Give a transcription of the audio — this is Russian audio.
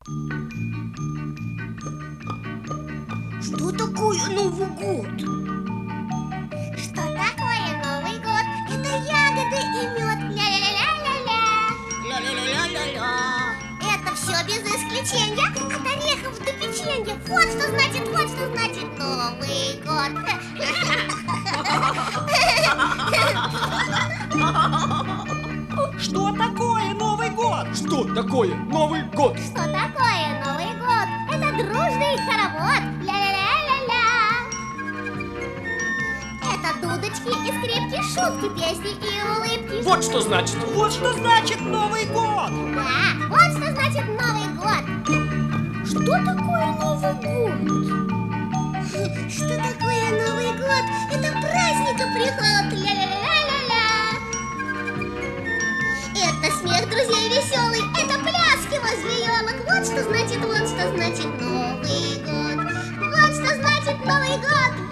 Что такое Новый год? Что такое Новый год? Это ягоды и мед. Ля-ля-ля-ля-ля-ля. Ля-ля-ля-ля-ля-ля. Это все без исключения. От орехов до печенья. Вот что значит Новый год. Что такое Новый год? Что такое Новый год? Что такое Новый год? Это дружный хоровод. Ля-ля-ля-ля-ля. Это дудочки и скрипки, шутки, песни и улыбки. Вот что значит. Вот что значит Новый год. Да, вот что значит Новый год. Что такое Новый год? Что такое Новый год? Это праздник и приход. Ля-ля-ля-ля-ля. Это смех друзей веселый. Это пляски возле елок. Вот что значит Новый год. Вот что значит Новый год.